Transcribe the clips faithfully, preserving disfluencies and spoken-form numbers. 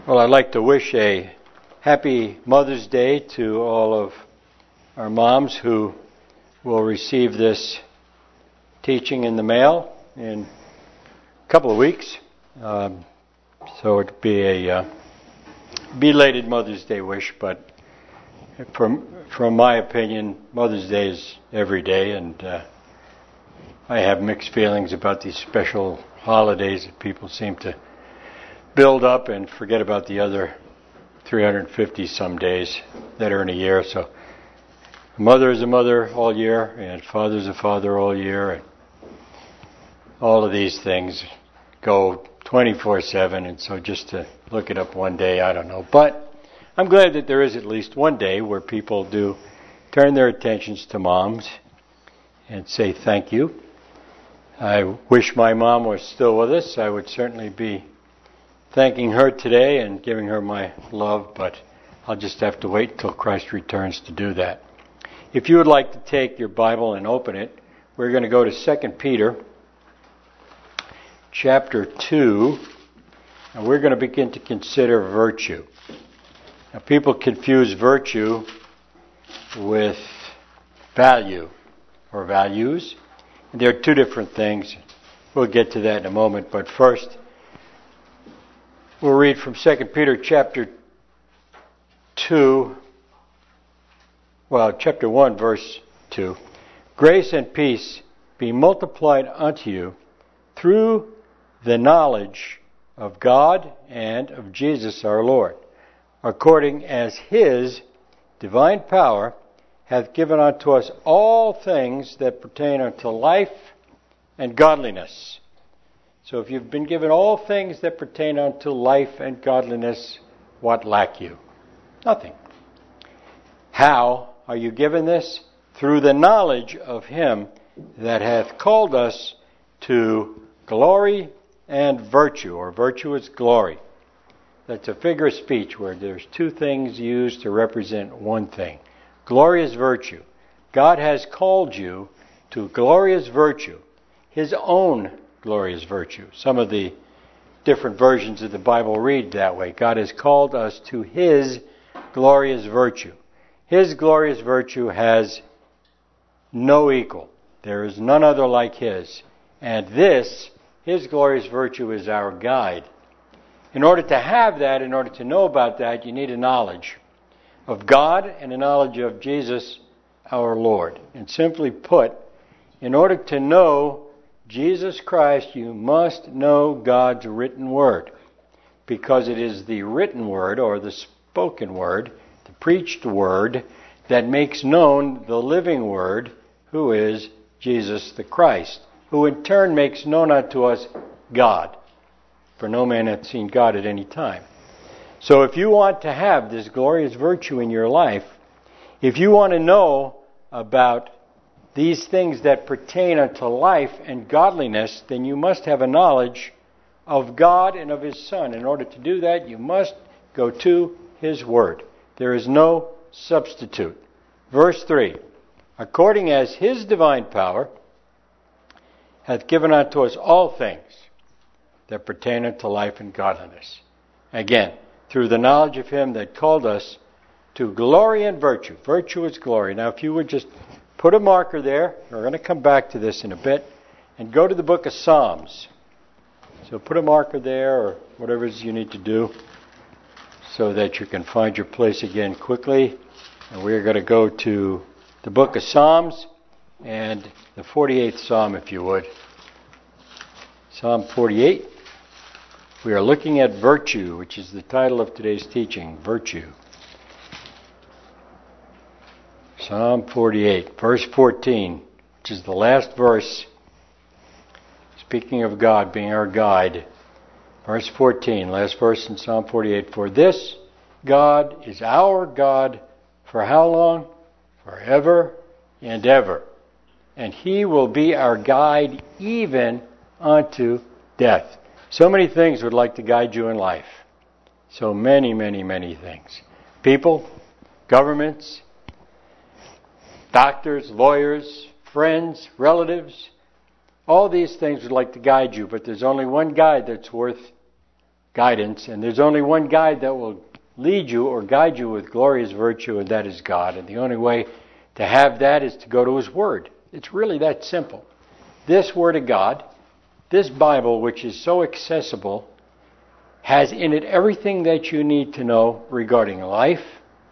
Well, I'd like to wish a happy Mother's Day to all of our moms who will receive this teaching in the mail in a couple of weeks. Um, so it'd be a uh, belated Mother's Day wish, but from from my opinion, Mother's Day is every day, and uh, I have mixed feelings about these special holidays that people seem to build up and forget about the other three hundred fifty some days that are in a year. So a mother is a mother all year, and father is a father all year, and all of these things go twenty-four seven, and so just to look it up one day, I don't know. But I'm glad that there is at least one day where people do turn their attentions to moms and say thank you. I wish my mom was still with us. I would certainly be thanking her today and giving her my love, but I'll just have to wait until Christ returns to do that. If you would like to take your Bible and open it, we're going to go to Second Peter chapter two, and we're going to begin to consider virtue. Now, people confuse virtue with value or values, and they're two different things. We'll get to that in a moment, but first, we'll read from Second Peter chapter two, well, chapter one, verse two. Grace and peace be multiplied unto you through the knowledge of God and of Jesus our Lord, according as His divine power hath given unto us all things that pertain unto life and godliness. So if you've been given all things that pertain unto life and godliness, what lack you? Nothing. How are you given this? Through the knowledge of Him that hath called us to glory and virtue, or virtue is glory. That's a figure of speech where there's two things used to represent one thing. Glory is virtue. God has called you to glorious virtue, His own glorious virtue. Some of the different versions of the Bible read that way. God has called us to His glorious virtue. His glorious virtue has no equal. There is none other like His. And this, His glorious virtue, is our guide. In order to have that, in order to know about that, you need a knowledge of God and a knowledge of Jesus, our Lord. And simply put, in order to know Jesus Christ, you must know God's written word, because it is the written word, or the spoken word, the preached word, that makes known the living word, who is Jesus the Christ, who in turn makes known unto us God. For no man hath seen God at any time. So if you want to have this glorious virtue in your life, if you want to know about these things that pertain unto life and godliness, then you must have a knowledge of God and of His Son. In order to do that, you must go to His Word. There is no substitute. Verse three, according as His divine power hath given unto us all things that pertain unto life and godliness. Again, through the knowledge of Him that called us to glory and virtue. Virtue is glory. Now, if you would just put a marker there, we're going to come back to this in a bit, and go to the book of Psalms. So put a marker there, or whatever it is you need to do, so that you can find your place again quickly. And we're going to go to the book of Psalms, and the forty-eighth Psalm, if you would. Psalm forty-eight. We are looking at virtue, which is the title of today's teaching, virtue. Psalm forty-eight, verse fourteen, which is the last verse, speaking of God being our guide. Verse fourteen, last verse in Psalm forty-eight. For this God is our God for how long? Forever and ever. And He will be our guide even unto death. So many things would like to guide you in life. So many, many, many things. People, governments, doctors, lawyers, friends, relatives, all these things would like to guide you, but there's only one guide that's worth guidance, and there's only one guide that will lead you or guide you with glorious virtue, and that is God. And the only way to have that is to go to His Word. It's really that simple. This Word of God, this Bible, which is so accessible, has in it everything that you need to know regarding life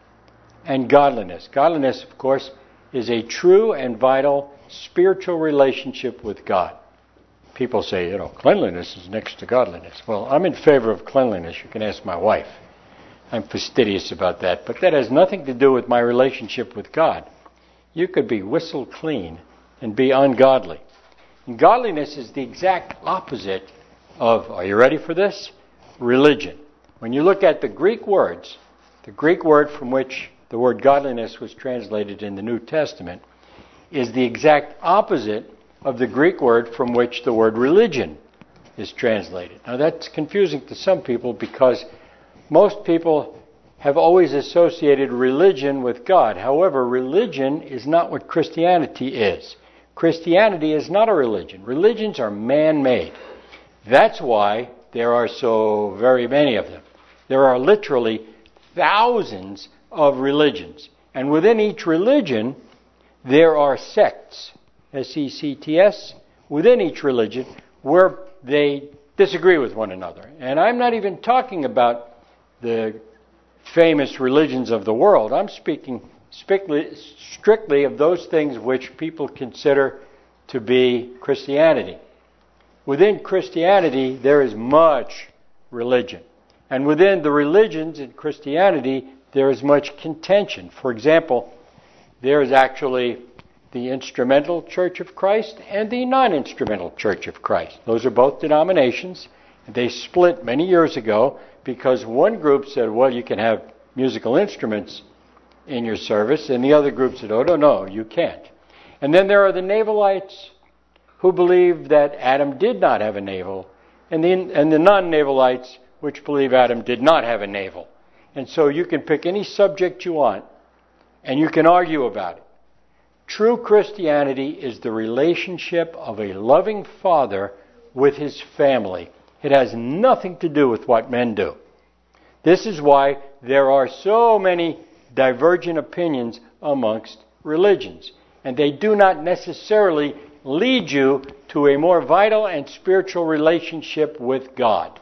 and godliness. Godliness, of course, is a true and vital spiritual relationship with God. People say, you know, cleanliness is next to godliness. Well, I'm in favor of cleanliness. You can ask my wife. I'm fastidious about that. But that has nothing to do with my relationship with God. You could be whistle clean and be ungodly. And godliness is the exact opposite of, are you ready for this? Religion. When you look at the Greek words, the Greek word from which the word godliness was translated in the New Testament is the exact opposite of the Greek word from which the word religion is translated. Now that's confusing to some people because most people have always associated religion with God. However, religion is not what Christianity is. Christianity is not a religion. Religions are man-made. That's why there are so very many of them. There are literally thousands of religions. And within each religion, there are sects, S E C T S, within each religion where they disagree with one another. And I'm not even talking about the famous religions of the world. I'm speaking strictly, strictly of those things which people consider to be Christianity. Within Christianity, there is much religion. And within the religions in Christianity, there is much contention. For example, there is actually the instrumental Church of Christ and the non-instrumental Church of Christ. Those are both denominations. They split many years ago because one group said, well, you can have musical instruments in your service, and the other group said, oh, no, no, you can't. And then there are the Navalites who believe that Adam did not have a navel, and the, and the non-Navalites which believe Adam did not have a navel. And so you can pick any subject you want, and you can argue about it. True Christianity is the relationship of a loving father with his family. It has nothing to do with what men do. This is why there are so many divergent opinions amongst religions. And they do not necessarily lead you to a more vital and spiritual relationship with God.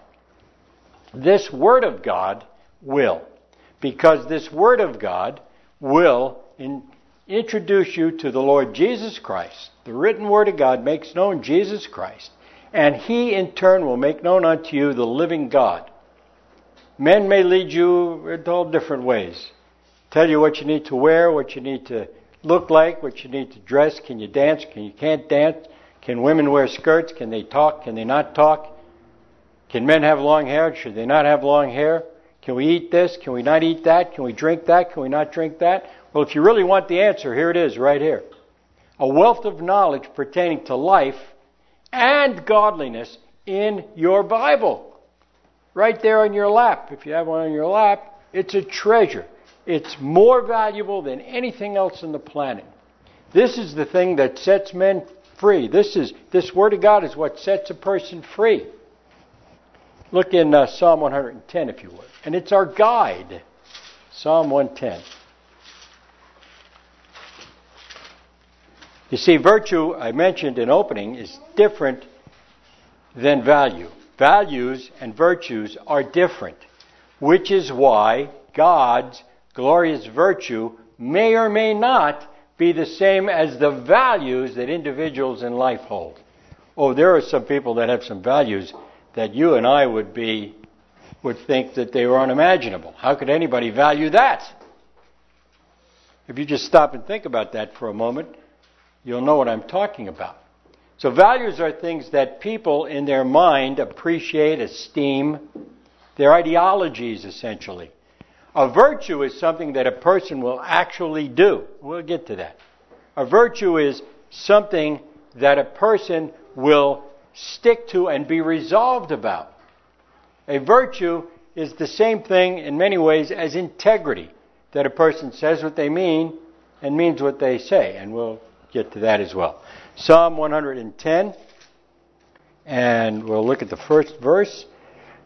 This Word of God will. Because this Word of God will in, introduce you to the Lord Jesus Christ. The written Word of God makes known Jesus Christ. And He in turn will make known unto you the living God. Men may lead you in all different ways. Tell you what you need to wear, what you need to look like, what you need to dress. Can you dance? Can you can't dance? Can women wear skirts? Can they talk? Can they not talk? Can men have long hair? Should they not have long hair? Can we eat this? Can we not eat that? Can we drink that? Can we not drink that? Well, if you really want the answer, here it is right here. A wealth of knowledge pertaining to life and godliness in your Bible. Right there on your lap. If you have one on your lap, it's a treasure. It's more valuable than anything else on the planet. This is the thing that sets men free. This is this Word of God is what sets a person free. Look in uh, Psalm one hundred ten, if you would. And it's our guide. Psalm one ten. You see, virtue, I mentioned in opening, is different than value. Values and virtues are different, which is why God's glorious virtue may or may not be the same as the values that individuals in life hold. Oh, there are some people that have some values that you and I would be, would think that they were unimaginable. How could anybody value that? If you just stop and think about that for a moment, you'll know what I'm talking about. So values are things that people in their mind appreciate, esteem. They're ideologies, essentially. A virtue is something that a person will actually do. We'll get to that. A virtue is something that a person will stick to and be resolved about. A virtue is the same thing in many ways as integrity, that a person says what they mean and means what they say. And we'll get to that as well. Psalm one hundred ten, and we'll look at the first verse.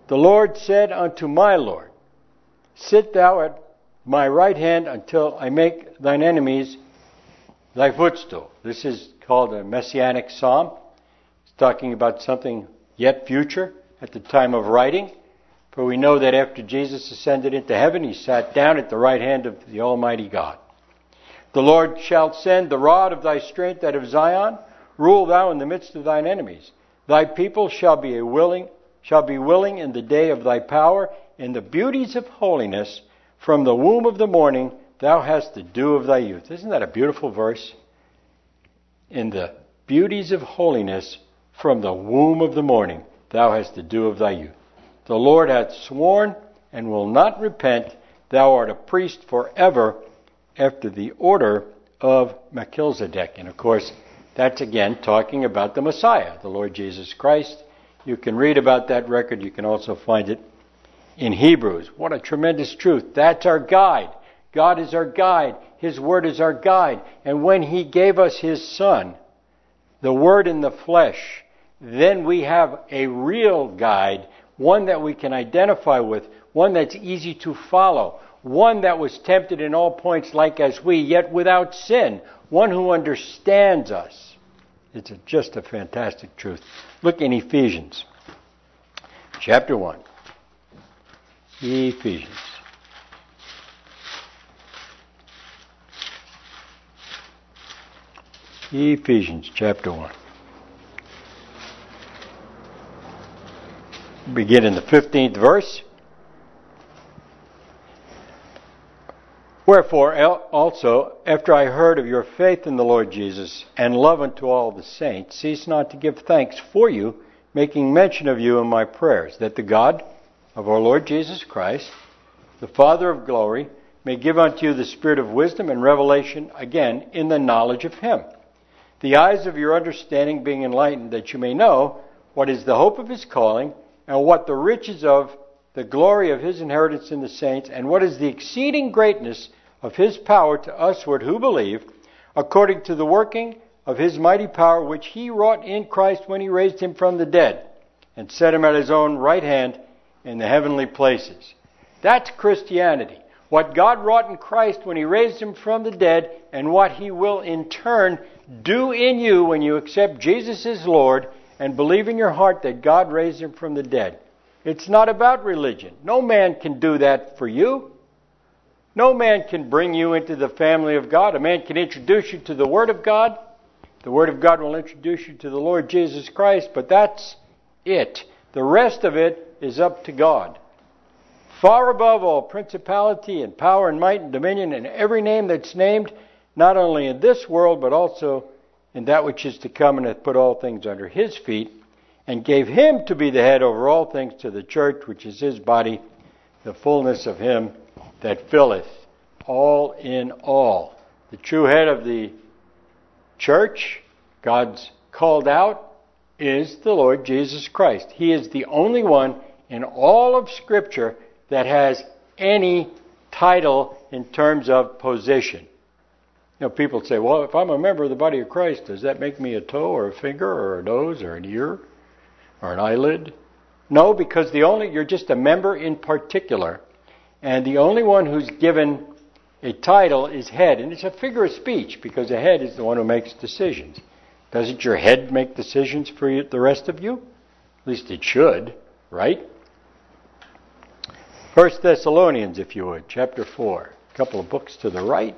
The Lord said unto my Lord, sit thou at my right hand until I make thine enemies thy footstool. This is called a messianic psalm. It's talking about something yet future at the time of writing. For we know that after Jesus ascended into heaven, he sat down at the right hand of the Almighty God. The Lord shall send the rod of thy strength out of Zion. Rule thou in the midst of thine enemies. Thy people shall be a willing, shall be willing in the day of thy power. In the beauties of holiness, from the womb of the morning, thou hast the dew of thy youth. Isn't that a beautiful verse? In the beauties of holiness, from the womb of the morning, thou hast the dew of thy youth. The Lord hath sworn and will not repent. Thou art a priest forever after the order of Melchizedek. And of course, that's again talking about the Messiah, the Lord Jesus Christ. You can read about that record. You can also find it in Hebrews. What a tremendous truth. That's our guide. God is our guide. His Word is our guide. And when He gave us His Son, the Word in the flesh, then we have a real guide, one that we can identify with, one that's easy to follow, one that was tempted in all points like as we, yet without sin, one who understands us. It's a, just a fantastic truth. Look in Ephesians, chapter one. Ephesians. Ephesians chapter one. Begin in the fifteenth verse. Wherefore also, after I heard of your faith in the Lord Jesus, and love unto all the saints, cease not to give thanks for you, making mention of you in my prayers, that the God of our Lord Jesus Christ, the Father of glory, may give unto you the spirit of wisdom and revelation, again, in the knowledge of Him. The eyes of your understanding being enlightened, that you may know what is the hope of His calling, and what the riches of the glory of His inheritance in the saints, and what is the exceeding greatness of His power to usward who believe, according to the working of His mighty power, which He wrought in Christ when He raised Him from the dead, and set Him at His own right hand in the heavenly places. That's Christianity. What God wrought in Christ when He raised Him from the dead, and what He will in turn do in you when you accept Jesus as Lord and believe in your heart that God raised Him from the dead. It's not about religion. No man can do that for you. No man can bring you into the family of God. A man can introduce you to the Word of God. The Word of God will introduce you to the Lord Jesus Christ, but that's it. The rest of it is up to God. Far above all principality and power and might and dominion and every name that's named, not only in this world, but also in that which is to come, and hath put all things under His feet, and gave Him to be the head over all things to the church, which is His body, the fullness of Him that filleth all in all. The true head of the church, God's called out, is the Lord Jesus Christ. He is the only one in all of Scripture that has any title in terms of position. You know, people say, well, if I'm a member of the body of Christ, does that make me a toe or a finger or a nose or an ear or an eyelid? No, because the only you're just a member in particular. And the only one who's given a title is head. And it's a figure of speech, because the head is the one who makes decisions. Doesn't your head make decisions for you, the rest of you? At least it should, right? First Thessalonians, if you would, chapter four. A couple of books to the right.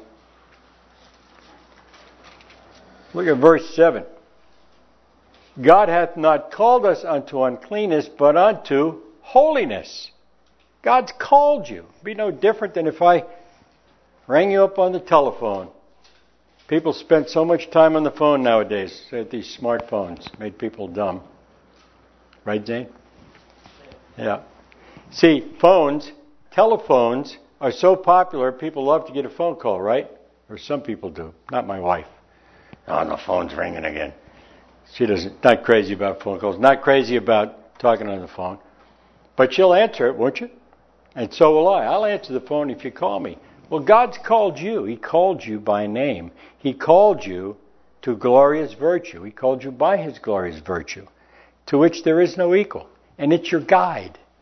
Look at verse seven. God hath not called us unto uncleanness, but unto holiness. God's called you. It'd be no different than if I rang you up on the telephone. People spend so much time on the phone nowadays. These smartphones made people dumb. Right, Jane? Yeah. See, phones, telephones are so popular, people love to get a phone call, right? Or some people do. Not my wife. Oh, the phone's ringing again. She doesn't, not crazy about phone calls, not crazy about talking on the phone. But she'll answer it, won't you? And so will I. I'll answer the phone if you call me. Well, God's called you. He called you by name. He called you to glorious virtue. He called you by His glorious virtue, to which there is no equal. And it's your guide.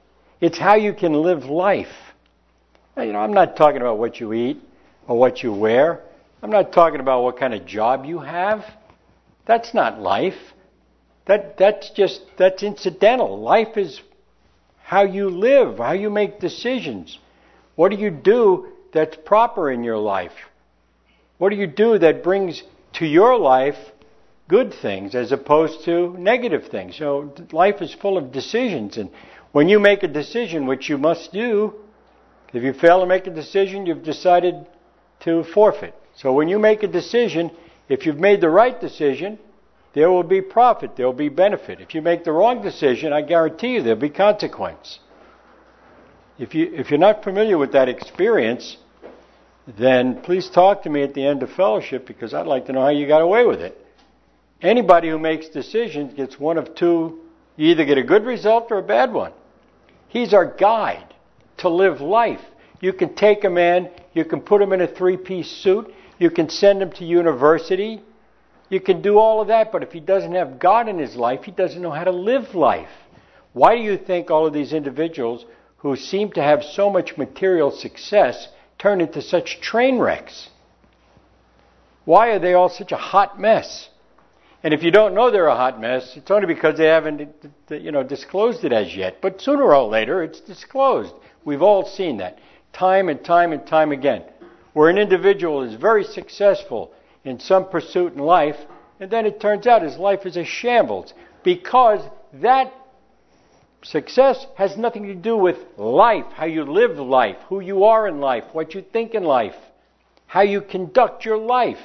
It's how you can live life. Now, you know, I'm not talking about what you eat or what you wear. I'm not talking about what kind of job you have. That's not life. That that's just that's incidental. Life is how you live, how you make decisions. What do you do that's proper in your life? What do you do that brings to your life good things as opposed to negative things? So life is full of decisions, and when you make a decision, which you must do, if you fail to make a decision, you've decided to forfeit. So when you make a decision, if you've made the right decision, there will be profit, there will be benefit. If you make the wrong decision, I guarantee you there'll be consequence. If you if you're not familiar with that experience, then please talk to me at the end of fellowship, because I'd like to know how you got away with it. Anybody who makes decisions gets one of two. You either get a good result or a bad one. He's our guide to live life. You can take a man, you can put him in a three-piece suit, you can send him to university, you can do all of that, but if he doesn't have God in his life, he doesn't know how to live life. Why do you think all of these individuals who seem to have so much material success turn into such train wrecks? Why are they all such a hot mess? And if you don't know they're a hot mess, it's only because they haven't, you know, disclosed it as yet. But sooner or later, it's disclosed. We've all seen that, time and time and time again, where an individual is very successful in some pursuit in life, and then it turns out his life is a shambles, because that success has nothing to do with life, how you live life, who you are in life, what you think in life, how you conduct your life.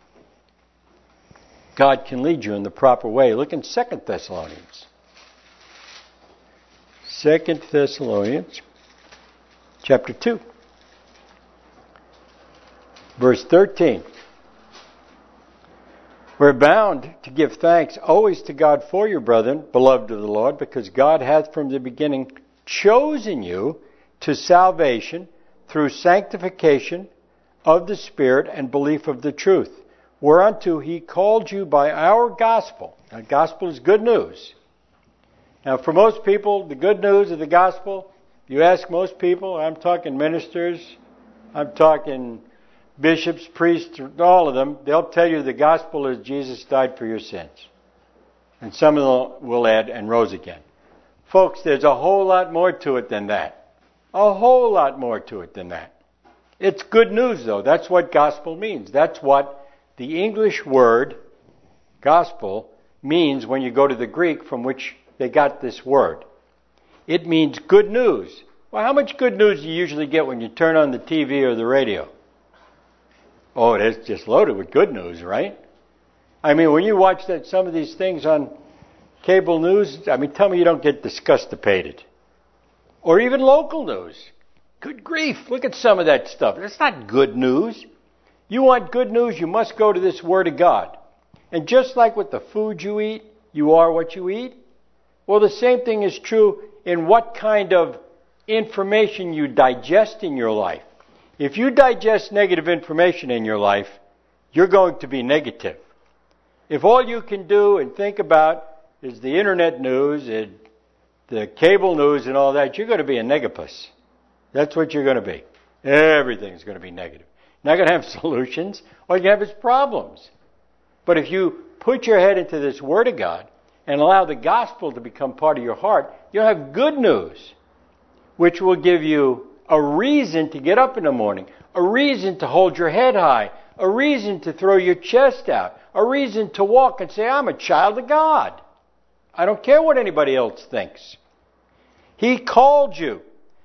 God can lead you in the proper way. Look in Second Thessalonians. Second Thessalonians, chapter two, verse thirteen. We're bound to give thanks always to God for you, brethren, beloved of the Lord, because God hath from the beginning chosen you to salvation through sanctification of the Spirit and belief of the truth, whereunto he called you by our gospel. Now, gospel is good news. Now, for most people, the good news of the gospel, you ask most people, I'm talking ministers, I'm talking bishops, priests, all of them, they'll tell you the gospel is Jesus died for your sins. And some of them will add, and rose again. Folks, there's a whole lot more to it than that. A whole lot more to it than that. It's good news, though. That's what gospel means. That's what the English word, gospel, means when you go to the Greek from which they got this word. It means good news. Well, how much good news do you usually get when you turn on the T V or the radio? Oh, it is just loaded with good news, right? I mean, when you watch that, some of these things on cable news, I mean, tell me you don't get disgustipated. Or even local news. Good grief, look at some of that stuff. That's not good news. You want good news, you must go to this Word of God. And just like with the food you eat, you are what you eat. Well, the same thing is true in what kind of information you digest in your life. If you digest negative information in your life, you're going to be negative. If all you can do and think about is the internet news and the cable news and all that, you're going to be a negapus. That's what you're going to be. Everything's going to be negative. You're not going to have solutions. All you have is problems. But if you put your head into this Word of God and allow the gospel to become part of your heart, you'll have good news, which will give you a reason to get up in the morning, a reason to hold your head high, a reason to throw your chest out, a reason to walk and say, I'm a child of God. I don't care what anybody else thinks. He called you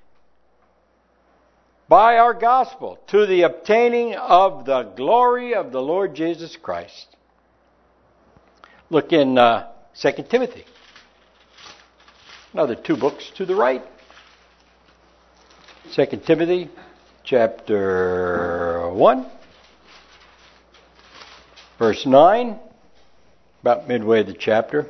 by our gospel to the obtaining of the glory of the Lord Jesus Christ. Look in uh, Second Timothy. Another two books to the right. Second Timothy, chapter one, verse nine, about midway of the chapter.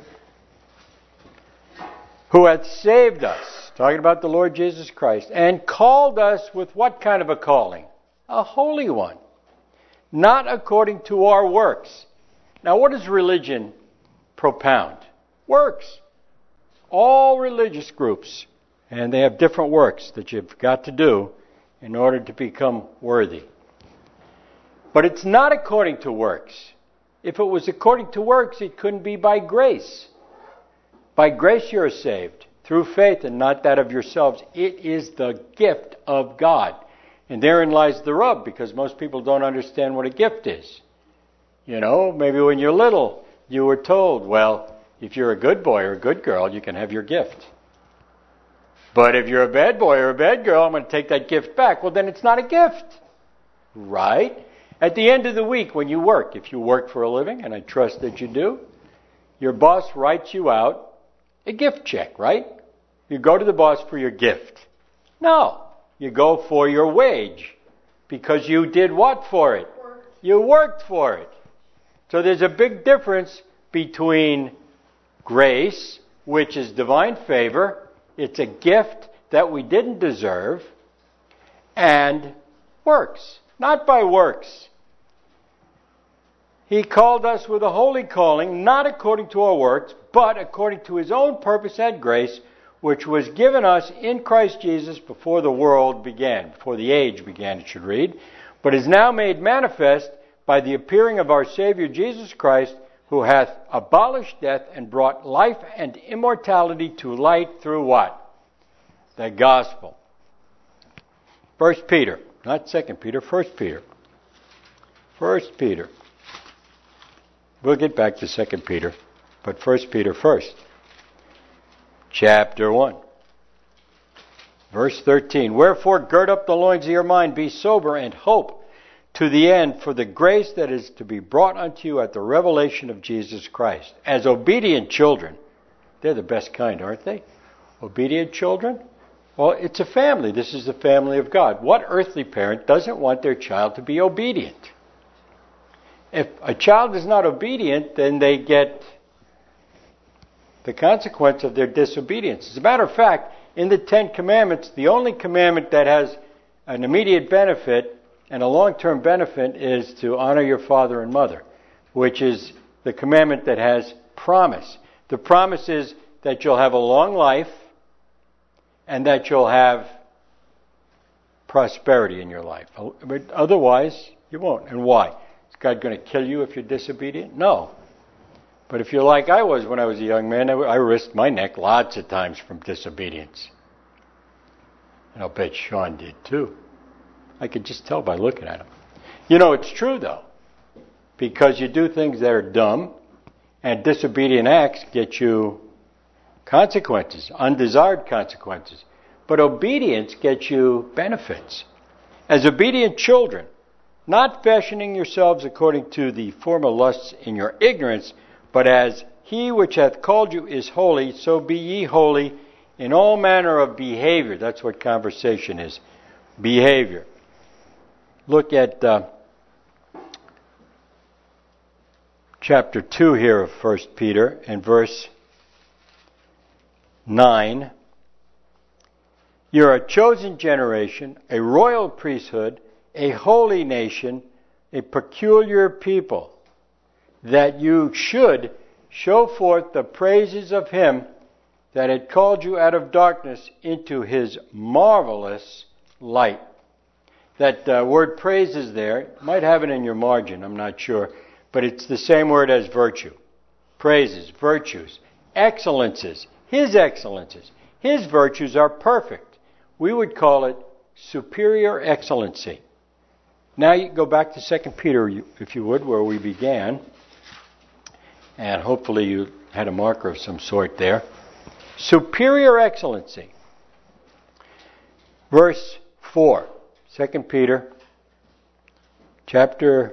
Who hath saved us, talking about the Lord Jesus Christ, and called us with what kind of a calling? A holy one, not according to our works. Now, what does religion propound? Works. All religious groups And they have different works that you've got to do in order to become worthy. But it's not according to works. If it was according to works, it couldn't be by grace. By grace you are saved, through faith and not that of yourselves. It is the gift of God. And therein lies the rub, because most people don't understand what a gift is. You know, maybe when you're little, you were told, well, if you're a good boy or a good girl, you can have your gift. But if you're a bad boy or a bad girl, I'm going to take that gift back. Well, then it's not a gift. Right? At the end of the week, when you work, if you work for a living, and I trust that you do, your boss writes you out a gift check, right? You go to the boss for your gift. No. You go for your wage. Because you did what for it? You worked for it. So there's a big difference between grace, which is divine favor. It's a gift that we didn't deserve. And works. Not by works. He called us with a holy calling, not according to our works, but according to His own purpose and grace, which was given us in Christ Jesus before the world began, before the age began, it should read, but is now made manifest by the appearing of our Savior Jesus Christ, who hath abolished death and brought life and immortality to light through what? The gospel. First Peter, not Second Peter, First Peter. First Peter. We'll get back to Second Peter, but First Peter first. Chapter one. Verse thirteen. Wherefore gird up the loins of your mind, be sober, and hope to the end for the grace that is to be brought unto you at the revelation of Jesus Christ. As obedient children. They're the best kind, aren't they? Obedient children? Well, it's a family. This is the family of God. What earthly parent doesn't want their child to be obedient? If a child is not obedient, then they get the consequence of their disobedience. As a matter of fact, in the Ten Commandments, the only commandment that has an immediate benefit and a long-term benefit is to honor your father and mother, which is the commandment that has promise. The promise is that you'll have a long life and that you'll have prosperity in your life. But otherwise, you won't. And why? Is God going to kill you if you're disobedient? No. But if you're like I was when I was a young man, I risked my neck lots of times from disobedience. And I'll bet Sean did too. I could just tell by looking at him. You know, it's true though. Because you do things that are dumb, and disobedient acts get you consequences, undesired consequences. But obedience gets you benefits. As obedient children, not fashioning yourselves according to the former lusts in your ignorance, but as He which hath called you is holy, so be ye holy in all manner of behavior. That's what conversation is. Behavior. Look at uh, chapter two here of First Peter and verse nine. You're a chosen generation, a royal priesthood, a holy nation, a peculiar people, that you should show forth the praises of Him that had called you out of darkness into His marvelous light. That uh, word praises there, you might have it in your margin, I'm not sure, but it's the same word as virtue. Praises, virtues, excellences, His excellences. His virtues are perfect. We would call it superior excellency. Now you go back to Second Peter, if you would, where we began. And hopefully you had a marker of some sort there. Superior excellency. Verse four. Second Peter, chapter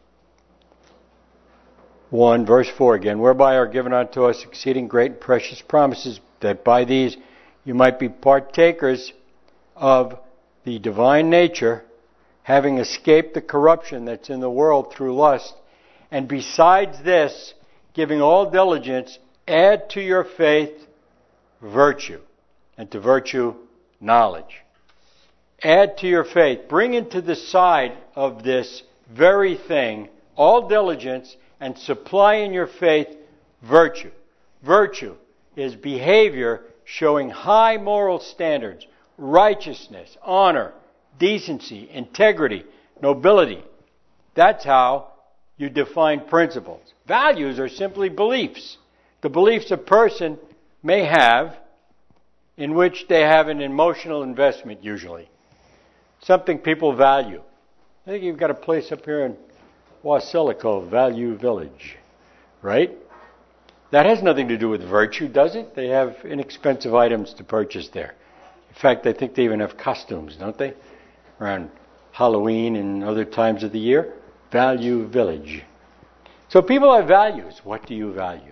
one, verse four again. Whereby are given unto us exceeding great and precious promises, that by these you might be partakers of the divine nature, having escaped the corruption that's in the world through lust. And besides this, giving all diligence, add to your faith virtue, and to virtue knowledge. Add to your faith. Bring into the side of this very thing all diligence, and supply in your faith virtue. Virtue is behavior showing high moral standards, righteousness, honor, decency, integrity, nobility. That's how you define principles. Values are simply beliefs. The beliefs a person may have in which they have an emotional investment usually. Something people value. I think you've got a place up here in Wasilla, Value Village, right? That has nothing to do with virtue, does it? They have inexpensive items to purchase there. In fact, I think they even have costumes, don't they? Around Halloween and other times of the year. Value Village. So people have values. What do you value?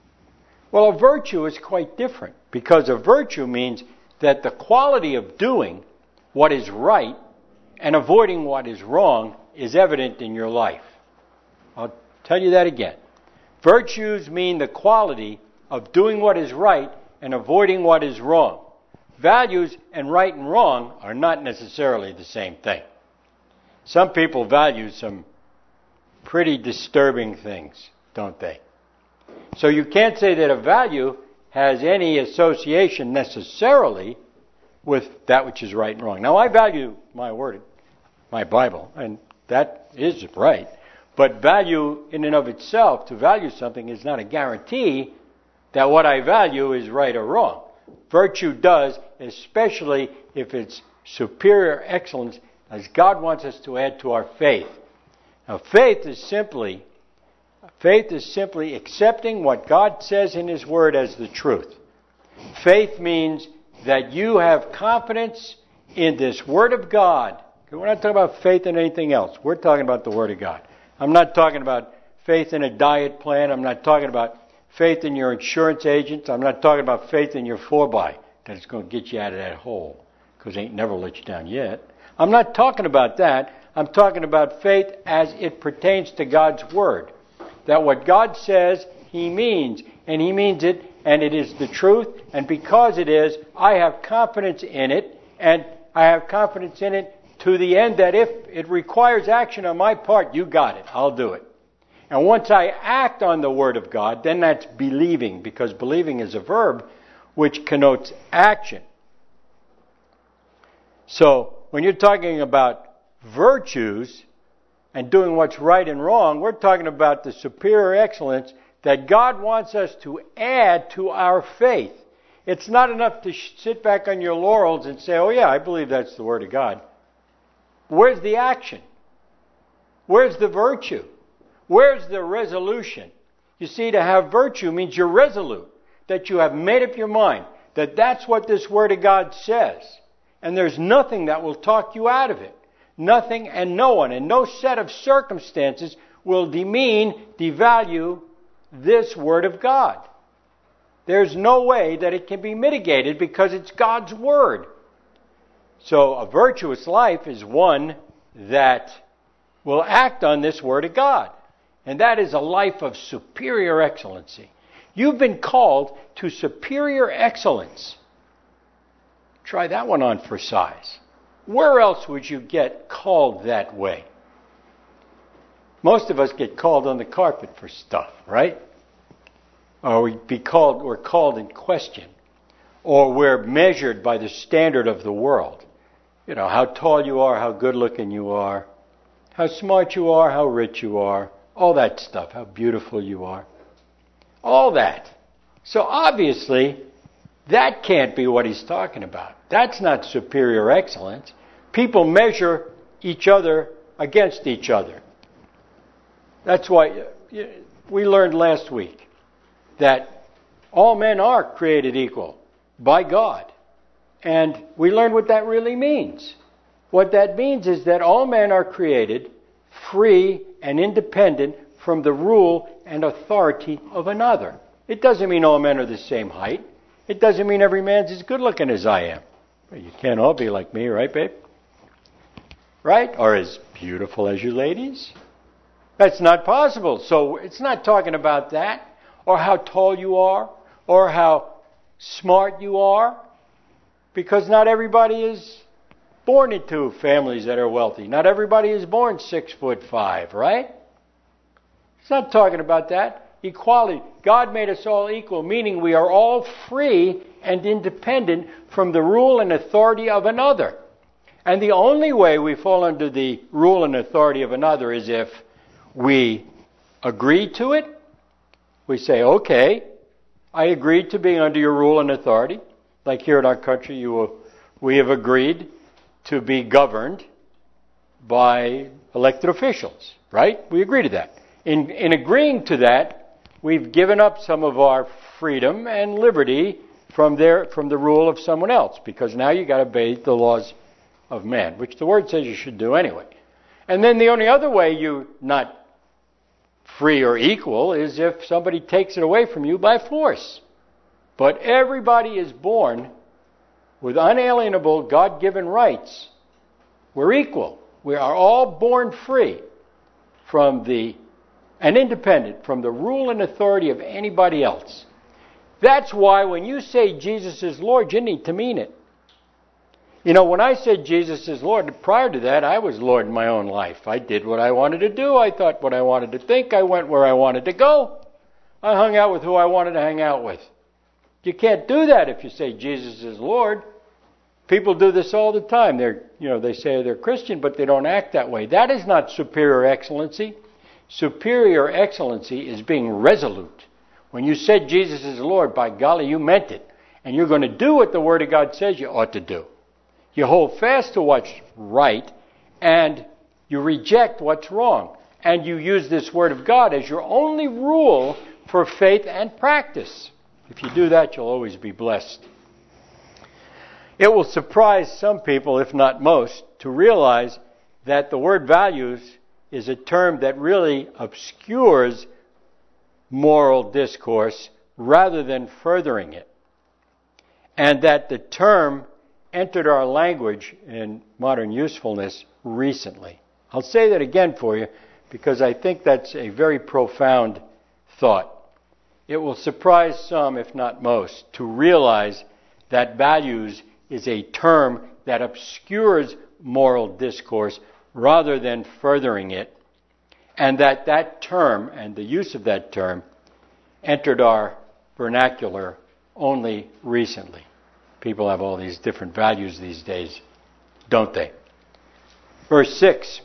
Well, a virtue is quite different, because a virtue means that the quality of doing what is right and avoiding what is wrong is evident in your life. I'll tell you that again. Virtues mean the quality of doing what is right and avoiding what is wrong. Values and right and wrong are not necessarily the same thing. Some people value some pretty disturbing things, don't they? So you can't say that a value has any association necessarily with that which is right and wrong. Now, I value my word, my Bible, and that is right. But value in and of itself, to value something, is not a guarantee that what I value is right or wrong. Virtue does, especially if it's superior excellence, as God wants us to add to our faith. Now, faith is simply faith is simply accepting what God says in His Word as the truth. Faith means that you have confidence in this Word of God. We're not talking about faith in anything else. We're talking about the Word of God. I'm not talking about faith in a diet plan. I'm not talking about faith in your insurance agents. I'm not talking about faith in your four by that it's going to get you out of that hole, because it ain't never let you down yet. I'm not talking about that. I'm talking about faith as it pertains to God's Word. That what God says, He means, and He means it, and it is the truth, and because it is, I have confidence in it, and I have confidence in it to the end that if it requires action on my part, you got it, I'll do it. And once I act on the Word of God, then that's believing, because believing is a verb which connotes action. So, when you're talking about virtues and doing what's right and wrong, we're talking about the superior excellence that God wants us to add to our faith. It's not enough to sh- sit back on your laurels and say, oh yeah, I believe that's the Word of God. Where's the action? Where's the virtue? Where's the resolution? You see, to have virtue means you're resolute, that you have made up your mind, that that's what this Word of God says. And there's nothing that will talk you out of it. Nothing and no one, and no set of circumstances will demean, devalue this Word of God. There's no way that it can be mitigated because it's God's Word. So a virtuous life is one that will act on this Word of God. And that is a life of superior excellency. You've been called to superior excellence. Try that one on for size. Where else would you get called that way? Most of us get called on the carpet for stuff, right? Or we be called, we're called in question. Or we're measured by the standard of the world. You know, how tall you are, how good looking you are, how smart you are, how rich you are, all that stuff, how beautiful you are. All that. So obviously, that can't be what he's talking about. That's not superior excellence. People measure each other against each other. That's why we learned last week that all men are created equal by God. And we learned what that really means. What that means is that all men are created free and independent from the rule and authority of another. It doesn't mean all men are the same height. It doesn't mean every man's as good looking as I am. You can't all be like me, right, babe? Right? Or as beautiful as you ladies? That's not possible. So it's not talking about that, or how tall you are, or how smart you are, because not everybody is born into families that are wealthy. Not everybody is born six foot five, right? It's not talking about that. equality. God made us all equal, meaning we are all free and independent from the rule and authority of another. And the only way we fall under the rule and authority of another is if we agree to it. We say, okay, I agreed to being under your rule and authority. Like here in our country, you will, we have agreed to be governed by elected officials, right? We agree to that. In, in agreeing to that, we've given up some of our freedom and liberty from their, from the rule of someone else, because now you've got to obey the laws of man, which the Word says you should do anyway. And then the only other way you're not free or equal is if somebody takes it away from you by force. But everybody is born with unalienable God-given rights. We're equal. We are all born free from the and independent from the rule and authority of anybody else. That's why when you say Jesus is Lord, you need to mean it. You know, when I said Jesus is Lord, prior to that, I was Lord in my own life. I did what I wanted to do. I thought what I wanted to think. I went where I wanted to go. I hung out with who I wanted to hang out with. You can't do that if you say Jesus is Lord. People do this all the time. They're, you know, they say they're Christian, but they don't act that way. That is not superior excellency. Superior excellency is being resolute. When you said Jesus is Lord, by golly, you meant it. And you're going to do what the Word of God says you ought to do. You hold fast to what's right, and you reject what's wrong. And you use this Word of God as your only rule for faith and practice. If you do that, you'll always be blessed. It will surprise some people, if not most, to realize that the word values is a term that really obscures moral discourse rather than furthering it. And that the term entered our language in modern usefulness recently. I'll say that again for you because I think that's a very profound thought. It will surprise some, if not most, to realize that values is a term that obscures moral discourse rather than furthering it, and that that term and the use of that term entered our vernacular only recently. People have all these different values these days, don't they? Verse six.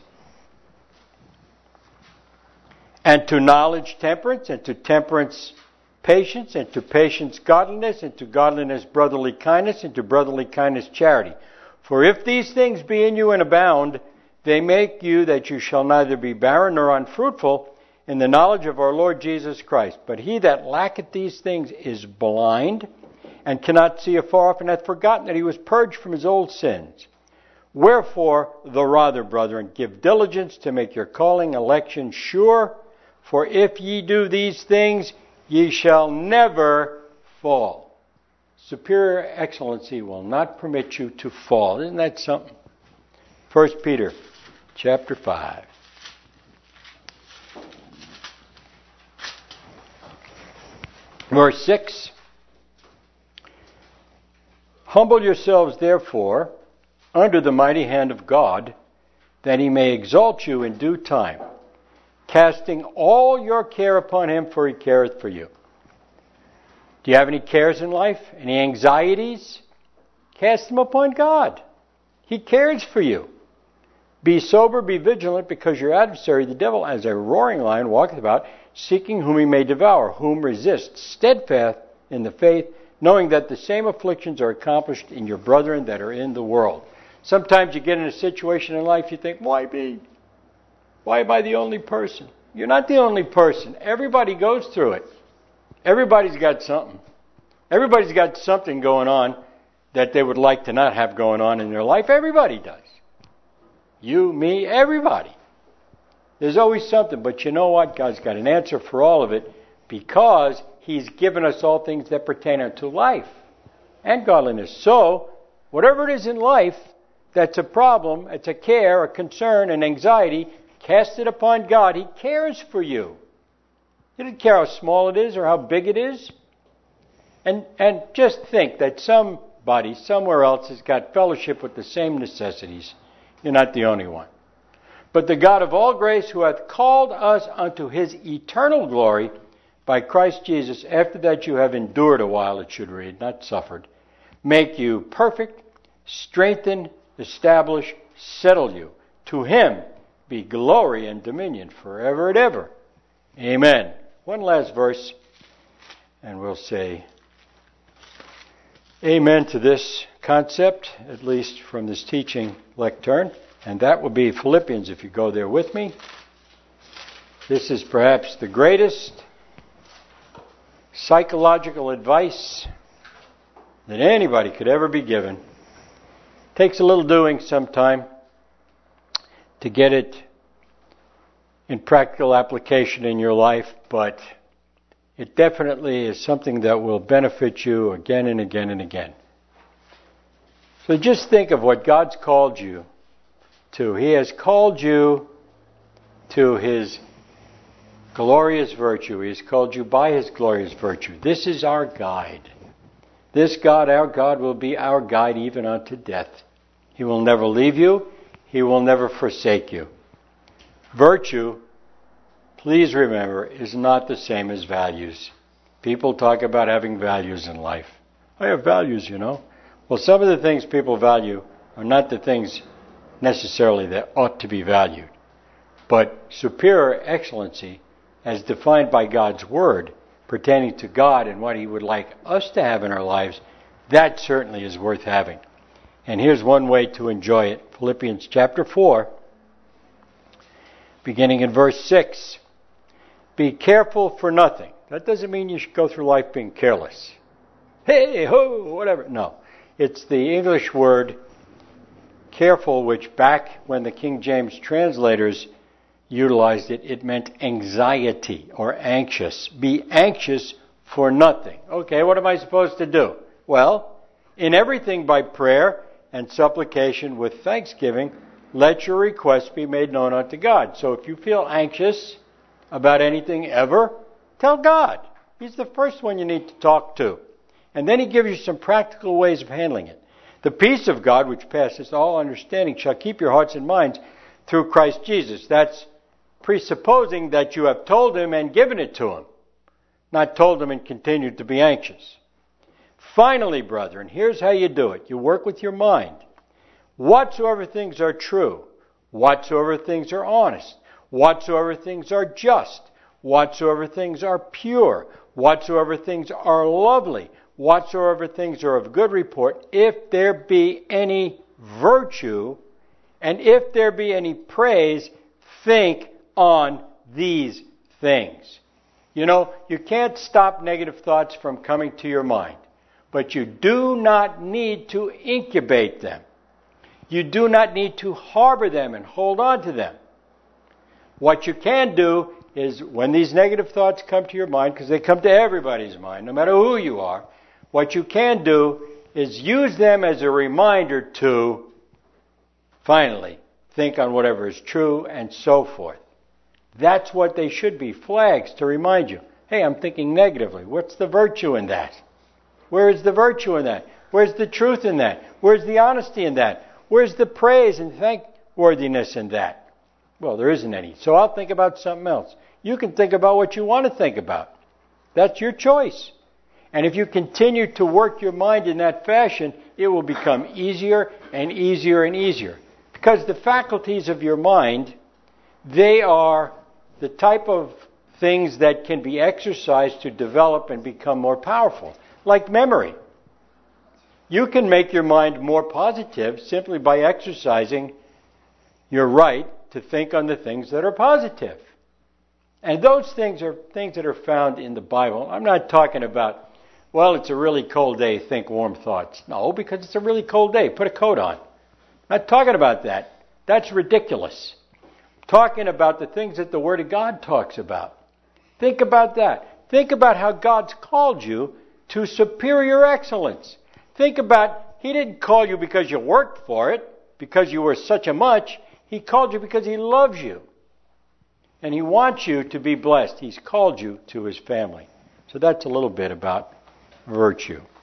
And to knowledge temperance, and to temperance patience, and to patience godliness, and to godliness brotherly kindness, and to brotherly kindness charity. For if these things be in you and abound, they make you that you shall neither be barren nor unfruitful in the knowledge of our Lord Jesus Christ. But he that lacketh these things is blind, and cannot see afar off, and hath forgotten that he was purged from his old sins. Wherefore, the rather, brethren, give diligence to make your calling, election sure. For if ye do these things, ye shall never fall. Superior excellency will not permit you to fall. Isn't that something? First Peter chapter five. Verse six. Humble yourselves, therefore, under the mighty hand of God, that he may exalt you in due time, casting all your care upon him, for he careth for you. Do you have any cares in life? Any anxieties? Cast them upon God. He cares for you. Be sober, be vigilant, because your adversary, the devil, as a roaring lion, walketh about, seeking whom he may devour, whom resist, steadfast in the faith, knowing that the same afflictions are accomplished in your brethren that are in the world. Sometimes you get in a situation in life, you think, why me? Why am I the only person? You're not the only person. Everybody goes through it. Everybody's got something. Everybody's got something going on that they would like to not have going on in their life. Everybody does. You, me, everybody. There's always something, but you know what? God's got an answer for all of it because he's given us all things that pertain unto life and godliness. So, whatever it is in life that's a problem, it's a care, a concern, an anxiety, cast it upon God. He cares for you. He doesn't care how small it is or how big it is. And, and just think that somebody somewhere else has got fellowship with the same necessities. You're not the only one. But the God of all grace, who hath called us unto his eternal glory by Christ Jesus, after that you have endured a while, it should read, not suffered, make you perfect, strengthen, establish, settle you. To him be glory and dominion forever and ever. Amen. One last verse, and we'll say amen to this concept, at least from this teaching lectern, and that will be Philippians, if you go there with me. This is perhaps the greatest psychological advice that anybody could ever be given. Takes a little doing sometime to get it in practical application in your life, but it definitely is something that will benefit you again and again and again. So just think of what God's called you to. He has called you to His glorious virtue. He has called you by His glorious virtue. This is our guide. This God, our God, will be our guide even unto death. He will never leave you. He will never forsake you. Virtue, please remember, is not the same as values. People talk about having values in life. I have values, you know. Well, some of the things people value are not the things necessarily that ought to be valued. But superior excellency, as defined by God's Word, pertaining to God and what He would like us to have in our lives, that certainly is worth having. And here's one way to enjoy it. Philippians chapter four, beginning in verse six. Be careful for nothing. That doesn't mean you should go through life being careless. Hey, ho, whatever. No. It's the English word careful, which back when the King James translators utilized it, it meant anxiety or anxious. Be anxious for nothing. Okay, what am I supposed to do? Well, in everything by prayer and supplication with thanksgiving, let your requests be made known unto God. So if you feel anxious about anything ever, tell God. He's the first one you need to talk to. And then He gives you some practical ways of handling it. The peace of God, which passes all understanding, shall keep your hearts and minds through Christ Jesus. That's presupposing that you have told Him and given it to Him, not told Him and continued to be anxious. Finally, brethren, here's how you do it. You work with your mind. Whatsoever things are true, whatsoever things are honest, whatsoever things are just, whatsoever things are pure, whatsoever things are lovely, whatsoever things are of good report, if there be any virtue, and if there be any praise, think on these things. You know, you can't stop negative thoughts from coming to your mind, but you do not need to incubate them. You do not need to harbor them and hold on to them. What you can do is when these negative thoughts come to your mind, because they come to everybody's mind, no matter who you are, what you can do is use them as a reminder to, finally, think on whatever is true and so forth. That's what they should be, flags to remind you. Hey, I'm thinking negatively. What's the virtue in that? Where is the virtue in that? Where's the truth in that? Where's the honesty in that? Where's the praise and thankworthiness in that? Well, there isn't any. So I'll think about something else. You can think about what you want to think about. That's your choice. And if you continue to work your mind in that fashion, it will become easier and easier and easier. Because the faculties of your mind, they are the type of things that can be exercised to develop and become more powerful. Like memory. You can make your mind more positive simply by exercising your right to think on the things that are positive. And those things are things that are found in the Bible. I'm not talking about, well, it's a really cold day, think warm thoughts. No, because it's a really cold day, put a coat on. I'm not talking about that. That's ridiculous. I'm talking about the things that the Word of God talks about. Think about that. Think about how God's called you to superior excellence. Think about, He didn't call you because you worked for it, because you were such a much. He called you because He loves you. And He wants you to be blessed. He's called you to His family. So that's a little bit about virtue.